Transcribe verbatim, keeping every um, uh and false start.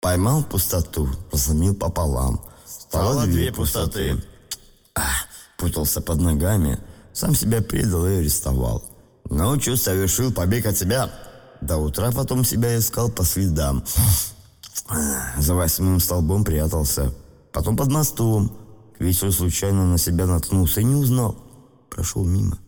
Поймал пустоту, разломил пополам. Стало две пустоты. Ах, путался под ногами, сам себя предал и арестовал. Ночью совершил побег от себя. До утра потом себя искал по следам. За восьмым столбом прятался. Потом под мостом. К вечеру случайно на себя наткнулся и не узнал. Прошел мимо.